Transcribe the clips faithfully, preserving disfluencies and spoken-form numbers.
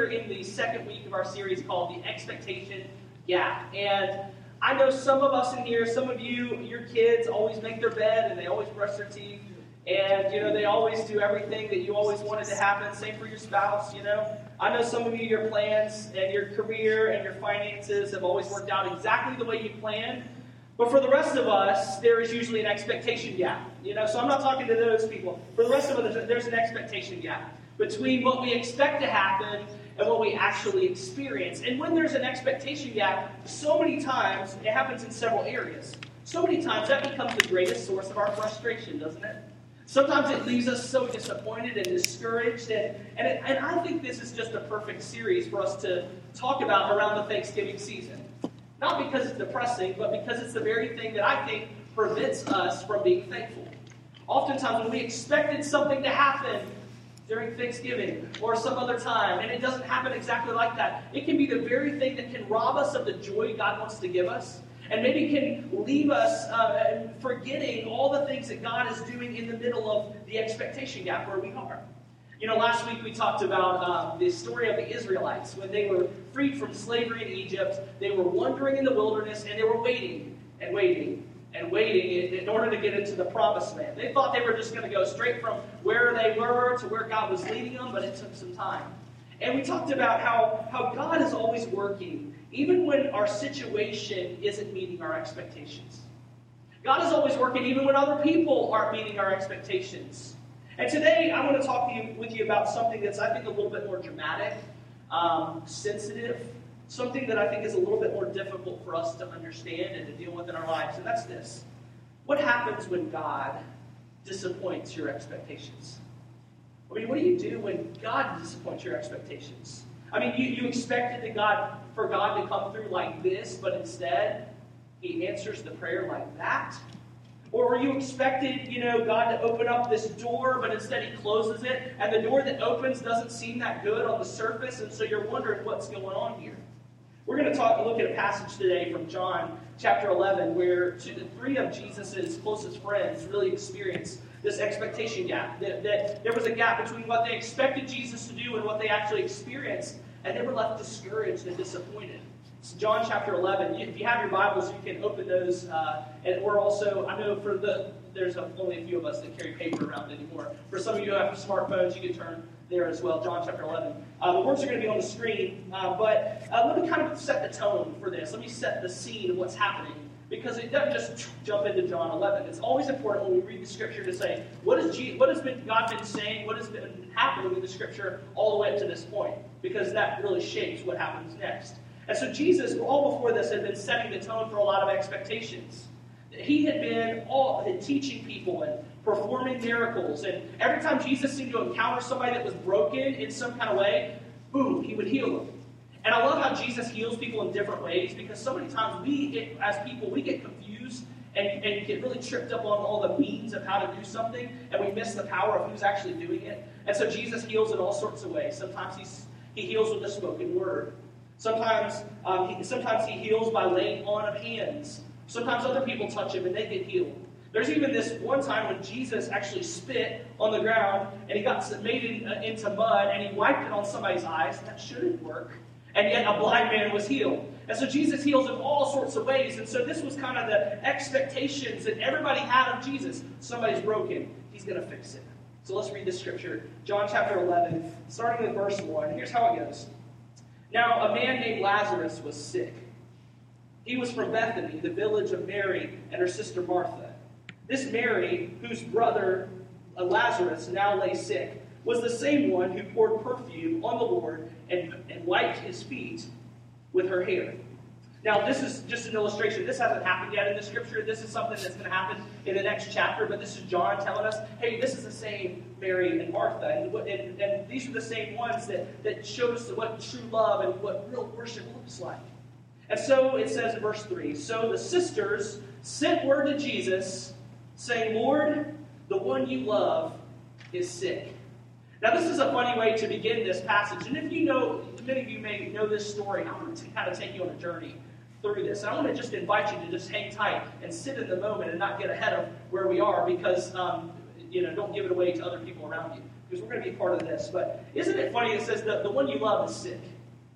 we're in the second week of our series called The Expectation Gap. And I know some of us in here, some of you, your kids always make their bed and they always brush their teeth. And, you know, they always do everything that you always wanted to happen. Same for your spouse, you know. I know some of you, your plans and your career and your finances have always worked out exactly the way you planned. But for the rest of us, there is usually an expectation gap. You know, so I'm not talking to those people. For the rest of us, there's an expectation gap between what we expect to happen and what we actually experience. And when there's an expectation gap, so many times, it happens in several areas. So many times that becomes the greatest source of our frustration, doesn't it? Sometimes it leaves us so disappointed and discouraged. And, and, it, and I think this is just a perfect series for us to talk about around the Thanksgiving season. Not because it's depressing, but because it's the very thing that I think prevents us from being thankful. Oftentimes when we expected something to happen during Thanksgiving or some other time, and it doesn't happen exactly like that, it can be the very thing that can rob us of the joy God wants to give us, and maybe can leave us uh, forgetting all the things that God is doing in the middle of the expectation gap where we are. You know, last week we talked about uh, the story of the Israelites. When they were freed from slavery in Egypt, they were wandering in the wilderness, and they were waiting and waiting and waiting in, in order to get into the promised land. They thought they were just going to go straight from where they were to where God was leading them, but it took some time. And we talked about how, how God is always working, even when our situation isn't meeting our expectations. God is always working even when other people aren't meeting our expectations. And today, I want to talk to you, with you about something that's, I think, a little bit more dramatic, um, sensitive, something that I think is a little bit more difficult for us to understand and to deal with in our lives, and that's this. What happens when God disappoints your expectations? I mean, what do you do when God disappoints your expectations? I mean, you, you expected that God, for God to come through like this, but instead, He answers the prayer like that? Or were you expected, you know, God to open up this door, but instead He closes it, and the door that opens doesn't seem that good on the surface, and so you're wondering what's going on here? We're going to talk, look at a passage today from John chapter eleven, where two, the three of Jesus' closest friends really experienced this expectation gap. That, that there was a gap between what they expected Jesus to do and what they actually experienced, and they were left discouraged and disappointed. It's John chapter eleven. If you have your Bibles, you can open those. Uh, and we're also, I know for the, there's only a few of us that carry paper around anymore. For some of you who have smartphones, you can turn there as well, John chapter eleven. Uh, the words are going to be on the screen, uh, but uh, let me kind of set the tone for this. Let me set the scene of what's happening, because it doesn't just jump into John eleven. It's always important when we read the Scripture to say, what, is Je- what has been, God been saying, what has been happening in the Scripture all the way up to this point, because that really shapes what happens next. And so Jesus, all before this, had been setting the tone for a lot of expectations. He had been all teaching people and performing miracles. And every time Jesus seemed to encounter somebody that was broken in some kind of way, boom, He would heal them. And I love how Jesus heals people in different ways, because so many times we, get, as people, we get confused and, and get really tripped up on all the means of how to do something, and we miss the power of who's actually doing it. And so Jesus heals in all sorts of ways. Sometimes he's, He heals with a spoken word. Sometimes, um, he, sometimes He heals by laying on of hands. Sometimes other people touch Him and they get healed. There's even this one time when Jesus actually spit on the ground and He got made in, uh, into mud and He wiped it on somebody's eyes. That shouldn't work. And yet a blind man was healed. And so Jesus heals in all sorts of ways. And so this was kind of the expectations that everybody had of Jesus. Somebody's broken. He's going to fix it. So let's read this scripture. John chapter eleven, starting with verse one. Here's how it goes. Now, a man named Lazarus was sick. He was from Bethany, the village of Mary and her sister Martha. This Mary, whose brother uh, Lazarus now lay sick, was the same one who poured perfume on the Lord and, and wiped His feet with her hair. Now, this is just an illustration. This hasn't happened yet in the Scripture. This is something that's going to happen in the next chapter, but this is John telling us, hey, this is the same Mary and Martha. And, and, and these are the same ones that, that showed us what true love and what real worship looks like. And so it says in verse three, so the sisters sent word to Jesus, saying, Lord, the one you love is sick. Now, this is a funny way to begin this passage. And if you know, many of you may know this story, I want to kind of take you on a journey through this. And I want to just invite you to just hang tight and sit in the moment and not get ahead of where we are, because, um, you know, don't give it away to other people around you. because we're going to be part of this. But isn't it funny? It says that the one you love is sick.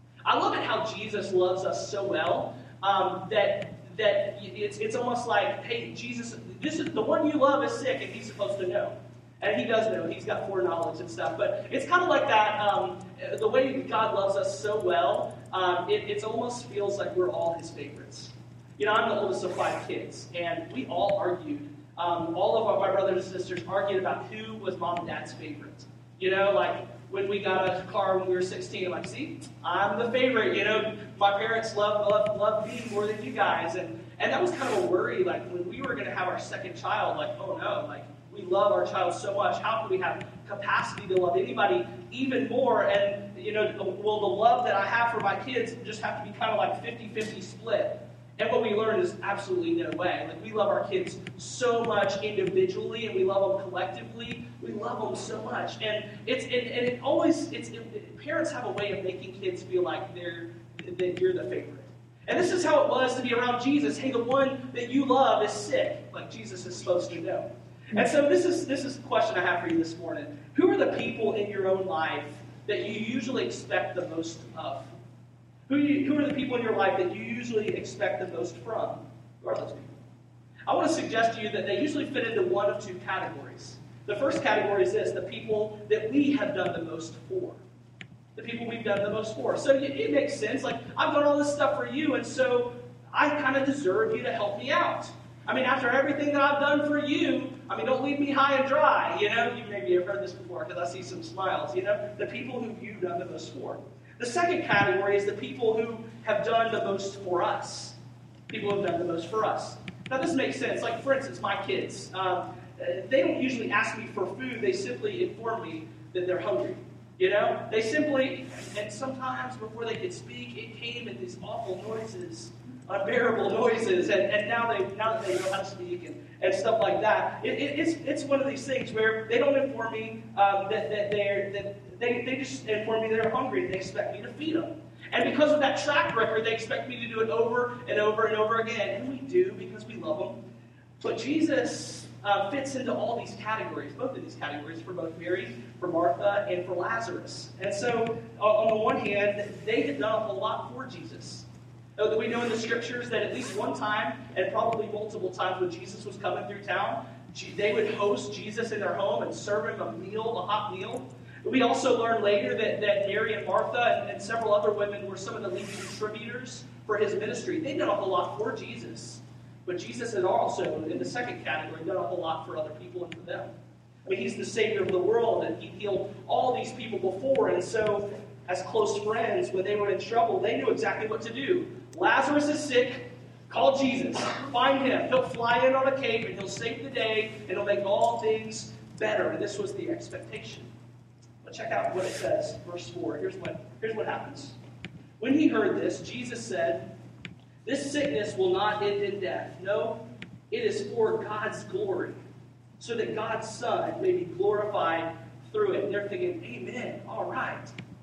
I love it how Jesus loves us so well um, that that it's it's almost like, hey, Jesus, this is the one you love is sick, and he's supposed to know. And he does know. He's got foreknowledge and stuff. But it's kind of like that, um, the way God loves us so well, um, it it almost feels like we're all his favorites. You know, I'm the oldest of five kids, and we all argued. Um, all of our, my brothers and sisters argued about who was mom and dad's favorite. You know, like when we got a car when we were sixteen, I'm like, see, I'm the favorite. You know, my parents love love, love me more than you guys. And, and that was kind of a worry, like when we were going to have our second child, like, oh no, like, we love our child so much. How can we have capacity to love anybody even more? And, you know, will the love that I have for my kids just have to be kind of like fifty-fifty split? And what we learned is absolutely no way. Like, we love our kids so much individually, and we love them collectively. We love them so much. And it's and, and it always, it's it, parents have a way of making kids feel like they're that you're the favorite. And this is how it was to be around Jesus. Hey, the one that you love is sick, like Jesus is supposed to know. And so this is this is the question I have for you this morning. Who are the people in your own life that you usually expect the most of? Who, you, who are the people in your life that you usually expect the most from? Who are those people? I want to suggest to you that they usually fit into one of two categories. The first category is this, the people that we have done the most for. The people we've done the most for. So it, it makes sense. Like, I've done all this stuff for you, and so I kind of deserve you to help me out. I mean, after everything that I've done for you, I mean, don't leave me high and dry, you know? You maybe have heard this before because I see some smiles, you know? The people who you've done the most for. The second category is the people who have done the most for us. People who have done the most for us. Now, this makes sense. Like, for instance, my kids. Um, they don't usually ask me for food. They simply inform me that they're hungry. You know? They simply, and sometimes before they could speak, it came in these awful noises. Unbearable noises, and, and now they now that they know how to speak and, and stuff like that, it, it, it's it's one of these things where they don't inform me um, that that they're that they they just inform me they're hungry and they expect me to feed them, and because of that track record, they expect me to do it over and over and over again, and we do because we love them. But Jesus uh, fits into all these categories, both of these categories, for both Mary, for Martha, and for Lazarus. And so, uh, on the one hand, they had done a whole lot for Jesus. Uh, we know in the scriptures that at least one time, and probably multiple times when Jesus was coming through town, they would host Jesus in their home and serve him a meal, a hot meal. We also learn later that, that Mary and Martha and, and several other women were some of the leading contributors for his ministry. They'd done a whole lot for Jesus. But Jesus had also, in the second category, done a whole lot for other people and for them. I mean, he's the Savior of the world, and he healed all these people before, and so as close friends, when they were in trouble, they knew exactly what to do. Lazarus is sick. Call Jesus. Find him. He'll fly in on a cape, and he'll save the day, and he'll make all things better. And this was the expectation. But check out what it says, verse four. Here's what, here's what happens. When he heard this, Jesus said, "This sickness will not end in death. No, it is for God's glory, so that God's Son may be glorified through it." And they're thinking, amen, all right.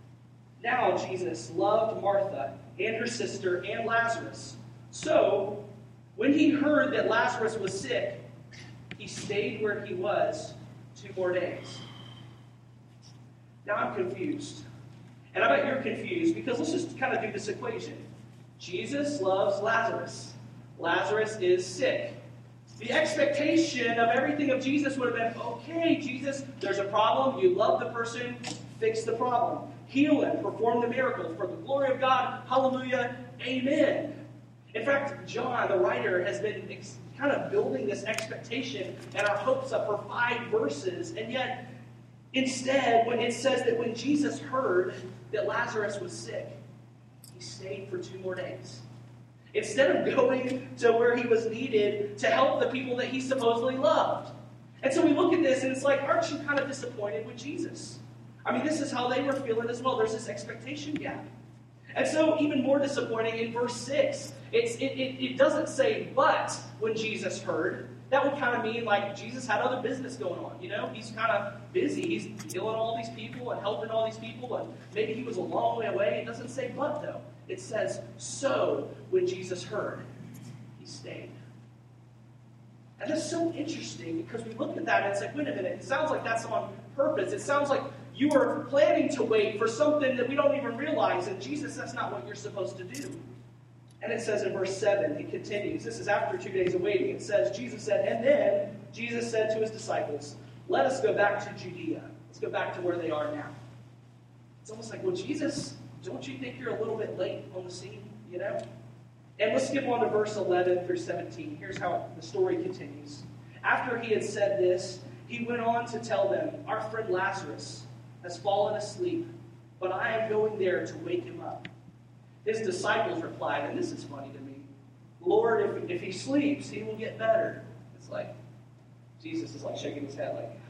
Now Jesus loved Martha and her sister and Lazarus. So, when he heard that Lazarus was sick, he stayed where he was two more days. Now I'm confused. And I bet you're confused, because let's just kind of do this equation. Jesus loves Lazarus. Lazarus is sick. The expectation of everything of Jesus would have been, okay, Jesus, there's a problem. You love the person. Fix the problem. Heal him. Perform the miracle. For the glory of God. Hallelujah. Amen. In fact, John, the writer, has been ex- kind of building this expectation and our hopes up for five verses. And yet, instead, when it says that when Jesus heard that Lazarus was sick, he stayed for two more days. Instead of going to where he was needed to help the people that he supposedly loved. And so we look at this and it's like, aren't you kind of disappointed with Jesus? I mean, this is how they were feeling as well. There's this expectation gap. And so even more disappointing in verse six, it's, it, it, it doesn't say, but when Jesus heard. That would kind of mean like Jesus had other business going on. You know, he's kind of busy. He's healing all these people and helping all these people. And maybe he was a long way away. It doesn't say but, though. It says, so when Jesus heard, he stayed. And that's so interesting because we look at that and it's like, wait a minute, it sounds like that's on purpose. It sounds like you are planning to wait for something that we don't even realize. And Jesus, that's not what you're supposed to do. And it says in verse seven, it continues. This is after two days of waiting. It says, Jesus said, and then Jesus said to his disciples, let us go back to Judea. Let's go back to where they are now. It's almost like, well, Jesus, don't you think you're a little bit late on the scene, you know? And let's skip on to verse eleven through seventeen. Here's how the story continues. After he had said this, he went on to tell them, our friend Lazarus has fallen asleep, but I am going there to wake him up. His disciples replied, and this is funny to me, Lord, if, if he sleeps, he will get better. It's like, Jesus is like shaking his head like,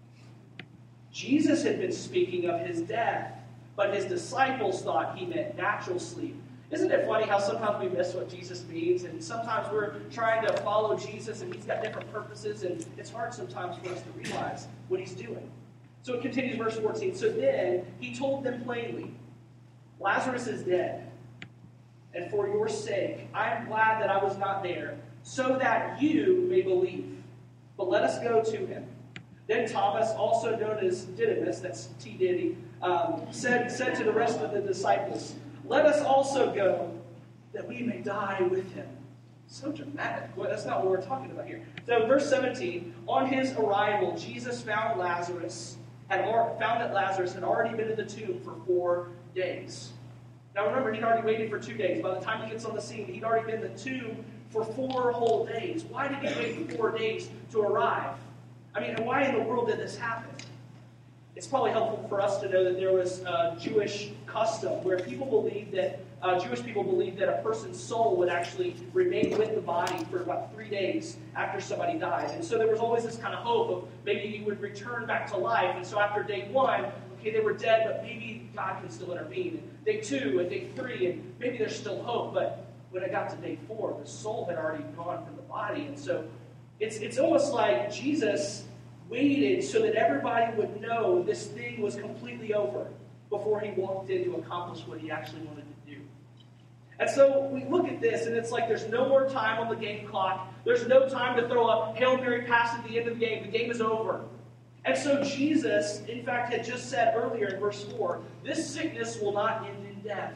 Jesus had been speaking of his death, but his disciples thought he meant natural sleep. Isn't it funny how sometimes we miss what Jesus means, and sometimes we're trying to follow Jesus, and he's got different purposes, and it's hard sometimes for us to realize what he's doing. So it continues, verse fourteen. So then he told them plainly, Lazarus is dead, and for your sake I am glad that I was not there, so that you may believe. But let us go to him. Then Thomas, also known as Didymus, that's T. Diddy, um, said, said to the rest of the disciples, let us also go, that we may die with him. So dramatic. Well, that's not what we're talking about here. So verse seventeen, on his arrival, Jesus found Lazarus, had found that Lazarus had already been in the tomb for four days. Now remember, he'd already waited for two days. By the time he gets on the scene, he'd already been in the tomb for four whole days. Why did he wait four days to arrive? I mean, and why in the world did this happen? It's probably helpful for us to know that there was a Jewish custom where people believed that, uh, Jewish people believed that a person's soul would actually remain with the body for about three days after somebody died. And so there was always this kind of hope of maybe you would return back to life. And so after day one, okay, they were dead, but maybe God can still intervene. And day two and day three, and maybe there's still hope. But when it got to day four, the soul had already gone from the body. And so it's it's almost like Jesus waited so that everybody would know this thing was completely over before he walked in to accomplish what he actually wanted to do. And so we look at this, and it's like there's no more time on the game clock. There's no time to throw a Hail Mary pass at the end of the game. The game is over. And so Jesus, in fact, had just said earlier in verse four, this sickness will not end in death.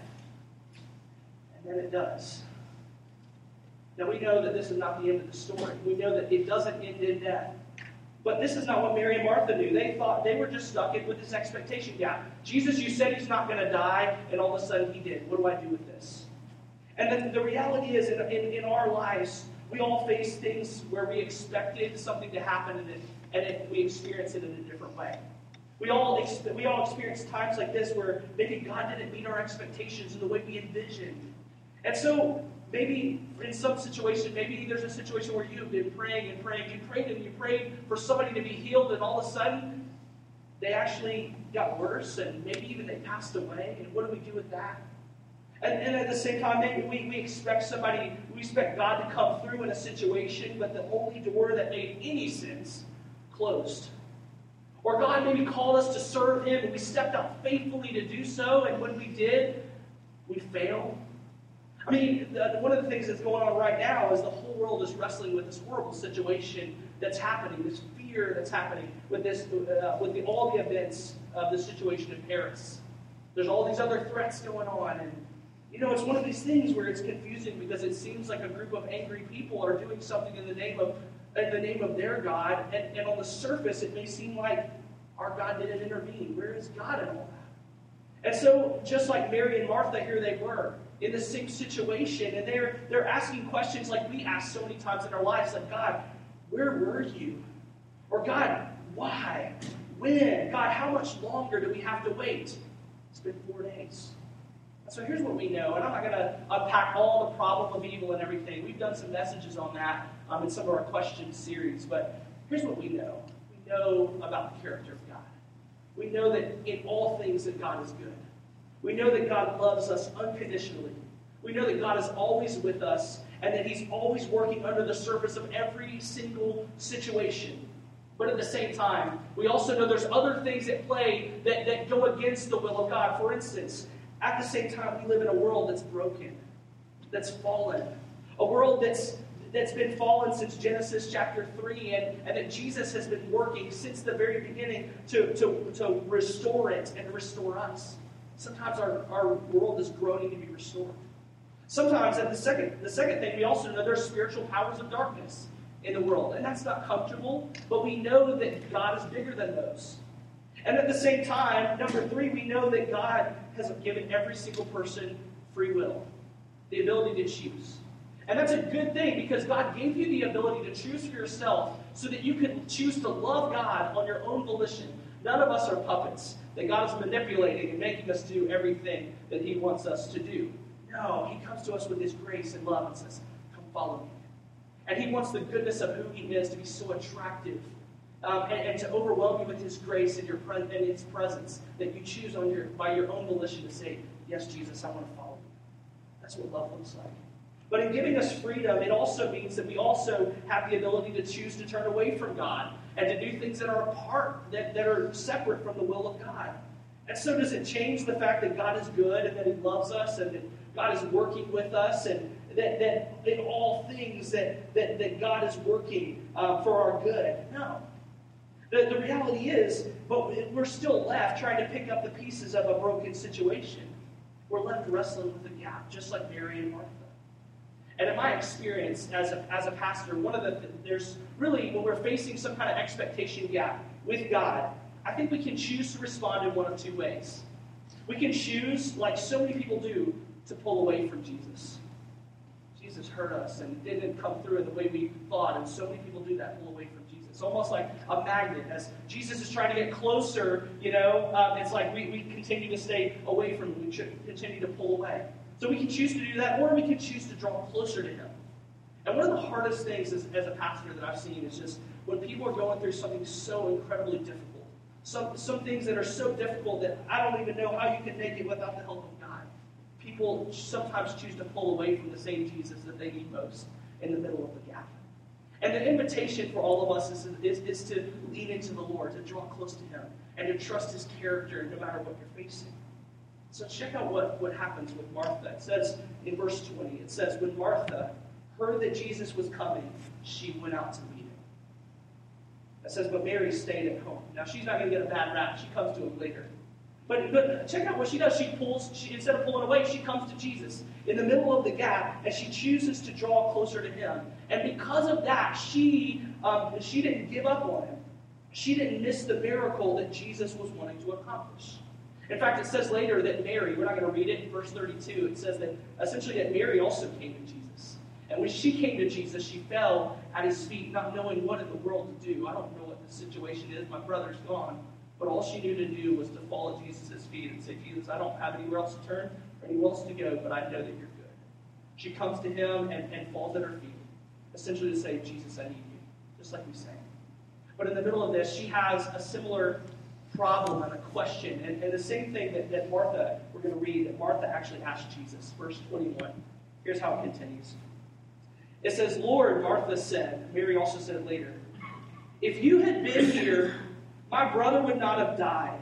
And then it does. Now we know that this is not the end of the story. We know that it doesn't end in death. But this is not what Mary and Martha knew. They thought they were just stuck in with this expectation gap. Jesus, you said he's not going to die, and all of a sudden he did. What do I do with this? And then the reality is, in, in, in our lives, we all face things where we expected something to happen, and, it, and it, we experience it in a different way. We all, we all experience times like this where maybe God didn't meet our expectations in the way we envisioned. And so maybe in some situation, maybe there's a situation where you've been praying and praying. You prayed and you prayed for somebody to be healed, and all of a sudden, they actually got worse, and maybe even they passed away. And what do we do with that? And, and at the same time, maybe we, we expect somebody, we expect God to come through in a situation, but the only door that made any sense closed. Or God maybe called us to serve him, and we stepped out faithfully to do so, and when we did, we failed. I mean, the, one of the things that's going on right now is the whole world is wrestling with this horrible situation that's happening, this fear that's happening with this, uh, with the, all the events of the situation in Paris. There's all these other threats going on, and you know, it's one of these things where it's confusing because it seems like a group of angry people are doing something in the name of in the name of their God, and, and on the surface it may seem like our God didn't intervene. Where is God in all that? And so, just like Mary and Martha, here they were in the same situation, and they're they're asking questions like we ask so many times in our lives, like, God, where were you? Or God, why? When? God, how much longer do we have to wait? It's been four days. And so here's what we know, and I'm not going to unpack all the problem of evil and everything. We've done some messages on that um, in some of our question series, but here's what we know. We know about the character of God. We know that in all things that God is good. We know that God loves us unconditionally. We know that God is always with us and that he's always working under the surface of every single situation. But at the same time, we also know there's other things at play that, that go against the will of God. For instance, at the same time, we live in a world that's broken, that's fallen, a world that's that's been fallen since Genesis chapter three, and, and that Jesus has been working since the very beginning to, to, to restore it and restore us. Sometimes our, our world is groaning to be restored. Sometimes, and the second, the second thing, we also know there's spiritual powers of darkness in the world. And that's not comfortable, but we know that God is bigger than those. And at the same time, number three, we know that God has given every single person free will, the ability to choose. And that's a good thing because God gave you the ability to choose for yourself so that you can choose to love God on your own volition. None of us are puppets that God is manipulating and making us do everything that He wants us to do. No, He comes to us with His grace and love and says, come follow me. And He wants the goodness of who He is to be so attractive um, and, and to overwhelm you with His grace and, your pre- and His presence that you choose on your by your own volition to say, yes, Jesus, I want to follow you. That's what love looks like. But in giving us freedom, it also means that we also have the ability to choose to turn away from God and to do things that are apart, that, that are separate from the will of God. And so does it change the fact that God is good and that He loves us and that God is working with us and that, that in all things that, that, that God is working uh, for our good? No. The, the reality is, but we're still left trying to pick up the pieces of a broken situation. We're left wrestling with the gap, just like Mary and Martha. And in my experience as a, as a pastor, one of the, there's really, when we're facing some kind of expectation gap with God, I think we can choose to respond in one of two ways. We can choose, like so many people do, to pull away from Jesus. Jesus hurt us and didn't come through in the way we thought, and so many people do that, pull away from Jesus. It's almost like a magnet. As Jesus is trying to get closer, you know, um, it's like we, we continue to stay away from Him. We should continue to pull away. So we can choose to do that, or we can choose to draw closer to Him. And one of the hardest things as, as a pastor that I've seen is just when people are going through something so incredibly difficult. Some, some things that are so difficult that I don't even know how you can make it without the help of God. People sometimes choose to pull away from the same Jesus that they need most in the middle of the gap. And the invitation for all of us is, is, is to lean into the Lord, to draw close to Him, and to trust His character no matter what you're facing. So check out what, what happens with Martha. It says in verse twenty, it says, when Martha heard that Jesus was coming, she went out to meet Him. It says, but Mary stayed at home. Now, she's not going to get a bad rap. She comes to Him later. But, but check out what she does. She pulls, she, instead of pulling away, she comes to Jesus in the middle of the gap, and she chooses to draw closer to Him. And because of that, she, um, she didn't give up on Him. She didn't miss the miracle that Jesus was wanting to accomplish. In fact, it says later that Mary, we're not going to read it in verse thirty-two, it says that essentially that Mary also came to Jesus. And when she came to Jesus, she fell at His feet, not knowing what in the world to do. I don't know what the situation is. My brother's gone. But all she knew to do was to fall at Jesus' feet and say, Jesus, I don't have anywhere else to turn or anywhere else to go, but I know that you're good. She comes to Him and, and falls at her feet, essentially to say, Jesus, I need you, just like we sang. But in the middle of this, she has a similar problem and a question. And, and the same thing that, that Martha, we're going to read, that Martha actually asked Jesus. Verse twenty-one. Here's how it continues. It says, Lord, Martha said, Mary also said it later, if you had been here, my brother would not have died.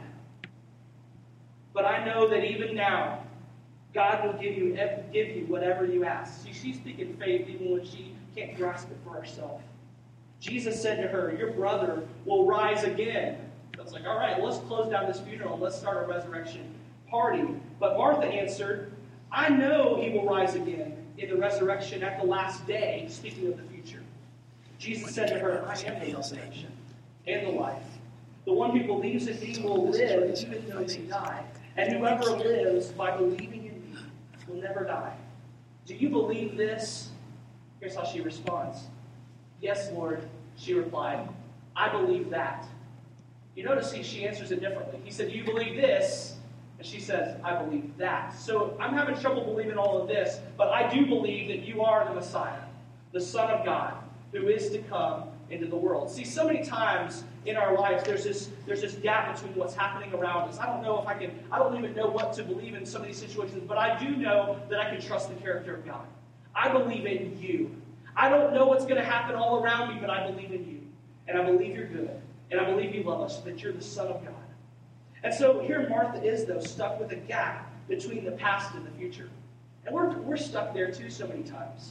But I know that even now, God will give you give you whatever you ask. See, she's speaking faith even when she can't grasp it for herself. Jesus said to her, your brother will rise again. So it's like, all right, let's close down this funeral and let's start a resurrection party. But Martha answered, I know he will rise again in the resurrection at the last day, speaking of the future. Jesus said to her, I am the resurrection and the life. The one who believes in me will live even though they die. And whoever lives by believing in me will never die. Do you believe this? Here's how she responds. Yes, Lord, she replied. I believe that. You notice he, she answers it differently. He said, do you believe this? And she says, I believe that. So I'm having trouble believing all of this, but I do believe that you are the Messiah, the Son of God, who is to come into the world. See, so many times in our lives, there's this there's this gap between what's happening around us. I don't know if I can, I don't even know what to believe in some of these situations, but I do know that I can trust the character of God. I believe in you. I don't know what's going to happen all around me, but I believe in you. And I believe you're good. And I believe you love us, that you're the Son of God. And so here Martha is, though, stuck with a gap between the past and the future. And we're, we're stuck there, too, so many times.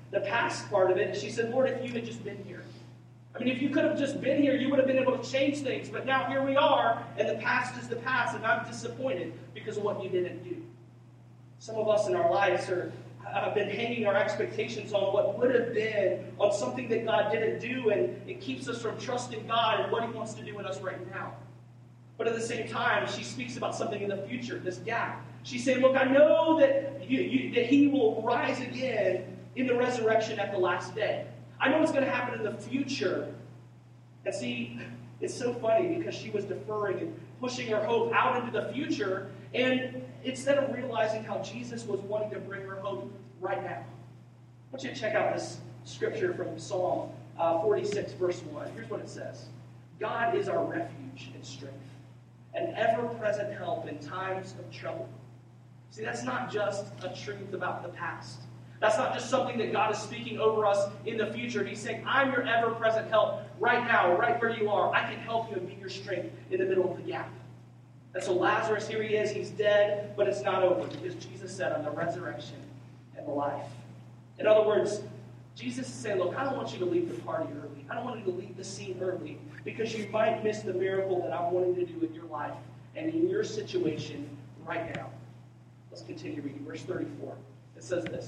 the past part of it. She said, Lord, if you had just been here. I mean, if you could have just been here, you would have been able to change things. But now here we are, and the past is the past, and I'm disappointed because of what you didn't do. Some of us in our lives are, have been hanging our expectations on what would have been, on something that God didn't do, and it keeps us from trusting God and what He wants to do in us right now. But at the same time, she speaks about something in the future, this gap. She's saying, look, I know that, you, you, that He will rise again in the resurrection at the last day. I know what's going to happen in the future. And see, it's so funny because she was deferring and pushing her hope out into the future, and instead of realizing how Jesus was wanting to bring her hope right now. I want you to check out this scripture from Psalm uh, forty-six, verse one. Here's what it says. God is our refuge and strength, an ever-present help in times of trouble. See, that's not just a truth about the past. That's not just something that God is speaking over us in the future. He's saying, I'm your ever-present help right now, right where you are. I can help you and be your strength in the middle of the gap. And so Lazarus, here he is. He's dead, but it's not over because Jesus said, I'm the resurrection and the life. In other words, Jesus is saying, look, I don't want you to leave the party early. I don't want you to leave the scene early because you might miss the miracle that I'm wanting to do in your life and in your situation right now. Let's continue reading. Verse thirty-four. It says this.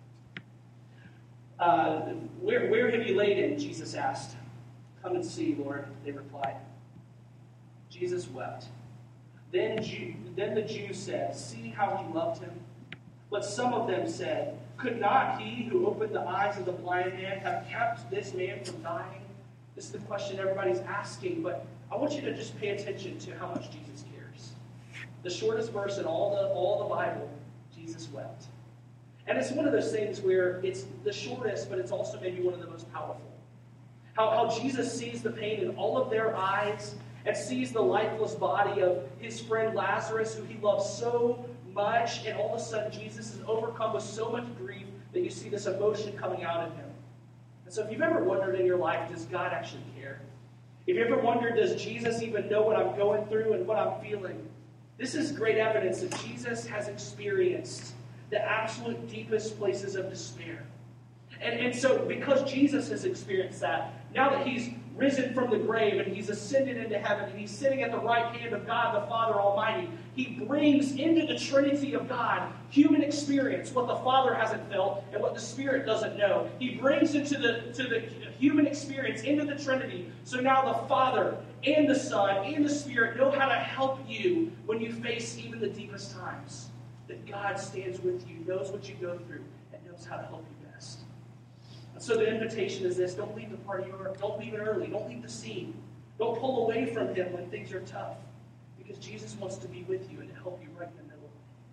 Uh, where, where have you laid him? Jesus asked. Come and see, Lord, they replied. Jesus wept. Then, Jew, then the Jews said, see how he loved him? But some of them said, could not he who opened the eyes of the blind man have kept this man from dying? This is the question everybody's asking, but I want you to just pay attention to how much Jesus cares. The shortest verse in all the, all the Bible, Jesus wept. And it's one of those things where it's the shortest, but it's also maybe one of the most powerful. How, how Jesus sees the pain in all of their eyes and sees the lifeless body of his friend Lazarus, who he loves so much, and all of a sudden Jesus is overcome with so much grief that you see this emotion coming out of him. And so if you've ever wondered in your life, does God actually care? If you ever wondered, does Jesus even know what I'm going through and what I'm feeling? This is great evidence that Jesus has experienced the absolute deepest places of despair. And, and so because Jesus has experienced that, now that he's risen from the grave and he's ascended into heaven and he's sitting at the right hand of God the Father Almighty, he brings into the Trinity of God human experience, what the Father hasn't felt and what the Spirit doesn't know. He brings into the, to the human experience into the Trinity, so now the Father and the Son and the Spirit know how to help you when you face even the deepest times. That God stands with you, knows what you go through, and knows how to help you best. And so the invitation is this: don't leave the party early. Don't leave it early. Don't leave the scene. Don't pull away from him when things are tough, because Jesus wants to be with you and to help you right in the middle.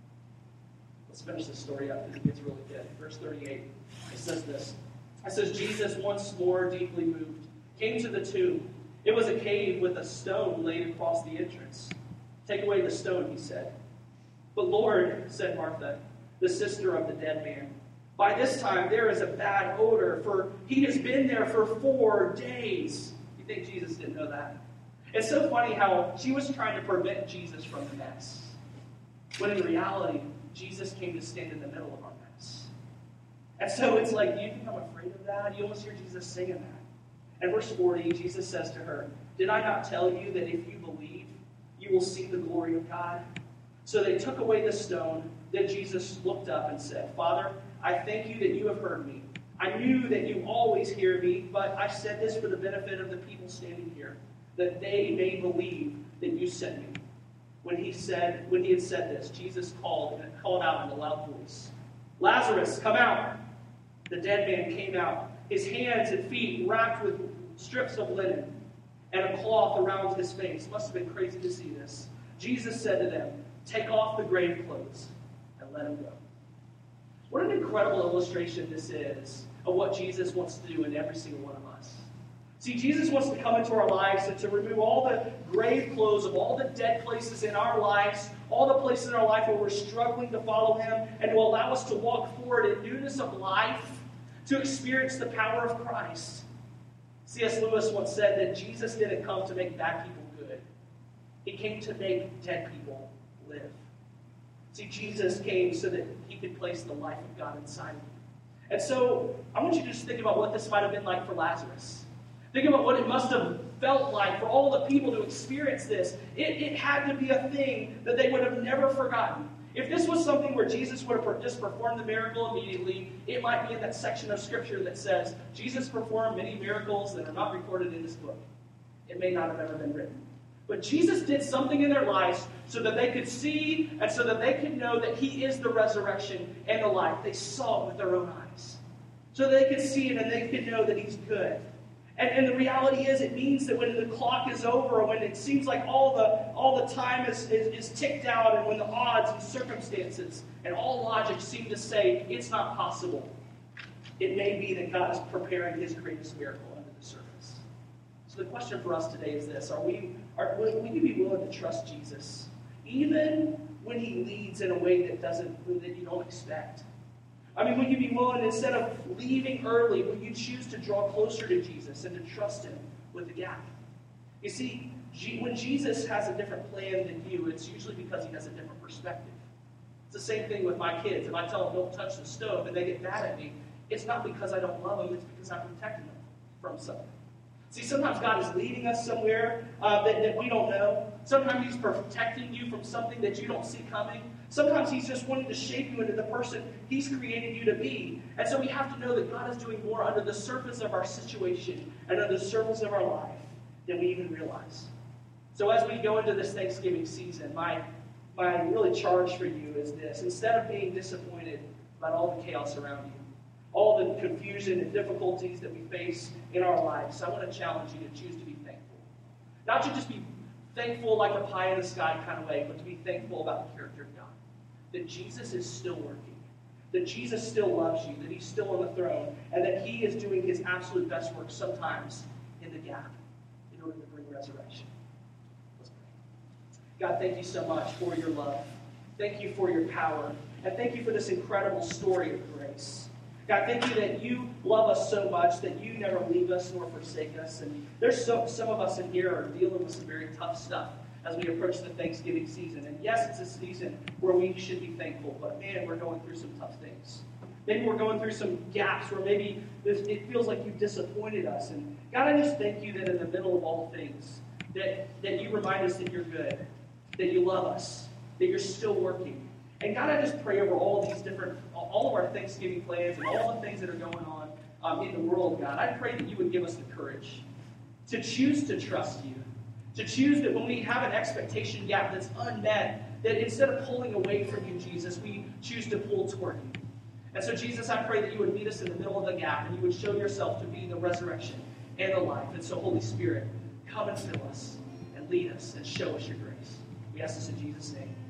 Let's finish this story up because it gets really good. Verse thirty-eight, it says this. It says, Jesus, once more deeply moved, came to the tomb. It was a cave with a stone laid across the entrance. Take away the stone, he said. But Lord, said Martha, the sister of the dead man, by this time there is a bad odor, for he has been there for four days. You think Jesus didn't know that? It's so funny how she was trying to prevent Jesus from the mess, when in reality, Jesus came to stand in the middle of our mess. And so it's like, do you think I'm afraid of that? You almost hear Jesus singing that. And verse forty, Jesus says to her, did I not tell you that if you believe, you will see the glory of God? So they took away the stone. Then Jesus looked up and said, Father, I thank you that you have heard me. I knew that you always hear me, but I said this for the benefit of the people standing here, that they may believe that you sent me. When he said, when he had said this, Jesus called and called out in a loud voice, Lazarus, come out. The dead man came out, his hands and feet wrapped with strips of linen and a cloth around his face. Must have been crazy to see this. Jesus said to them, take off the grave clothes and let him go. What an incredible illustration this is of what Jesus wants to do in every single one of us. See, Jesus wants to come into our lives and to remove all the grave clothes of all the dead places in our lives, all the places in our life where we're struggling to follow him, and to allow us to walk forward in newness of life, to experience the power of Christ. C S Lewis once said that Jesus didn't come to make bad people good. He came to make dead people live. See, Jesus came so that he could place the life of God inside of you. And so I want you to just think about what this might have been like for Lazarus. Think about what it must have felt like for all the people to experience this. It, it had to be a thing that they would have never forgotten. If this was something where Jesus would have just performed the miracle immediately, it might be in that section of Scripture that says, Jesus performed many miracles that are not recorded in this book. It may not have ever been written. But Jesus did something in their lives so that they could see and so that they could know that He is the resurrection and the life. They saw it with their own eyes. So they could see it and they could know that He's good. And, and the reality is, it means that when the clock is over, or when it seems like all the all the time is, is, is ticked out, and when the odds and circumstances and all logic seem to say it's not possible, it may be that God is preparing His greatest miracle under the surface. So the question for us today is this: Are we are will you be willing to trust Jesus, even when He leads in a way that doesn't that you don't expect? I mean, will you be willing, instead of leaving early, will you choose to draw closer to Jesus and to trust Him with the gap? You see, when Jesus has a different plan than you, it's usually because He has a different perspective. It's the same thing with my kids. If I tell them don't touch the stove and they get mad at me, it's not because I don't love them, it's because I'm protecting them from something. See, sometimes God is leading us somewhere uh, that, that we don't know. Sometimes He's protecting you from something that you don't see coming. Sometimes He's just wanting to shape you into the person He's created you to be. And so we have to know that God is doing more under the surface of our situation and under the surface of our life than we even realize. So as we go into this Thanksgiving season, my, my really charge for you is this: instead of being disappointed about all the chaos around you, all the confusion and difficulties that we face in our lives, I want to challenge you to choose to be thankful. Not to just be thankful like a pie in the sky kind of way, but to be thankful about the character of God. That Jesus is still working. That Jesus still loves you. That He's still on the throne. And that He is doing His absolute best work sometimes in the gap in order to bring resurrection. Let's pray. God, thank You so much for Your love. Thank You for Your power. And thank You for this incredible story of grace. God, thank You that You love us so much that You never leave us nor forsake us. And there's so, some of us in here are dealing with some very tough stuff as we approach the Thanksgiving season. And yes, it's a season where we should be thankful, but man, we're going through some tough things. Maybe we're going through some gaps where maybe it feels like You've disappointed us. And God, I just thank You that in the middle of all things, that, that You remind us that You're good, that You love us, that You're still working. And God, I just pray over all of these different, all of our Thanksgiving plans and all the things that are going on um, in the world, God. I pray that You would give us the courage to choose to trust You. To choose that when we have an expectation gap that's unmet, that instead of pulling away from You, Jesus, we choose to pull toward You. And so, Jesus, I pray that You would meet us in the middle of the gap and You would show Yourself to be the resurrection and the life. And so, Holy Spirit, come and fill us and lead us and show us Your grace. We ask this in Jesus' name.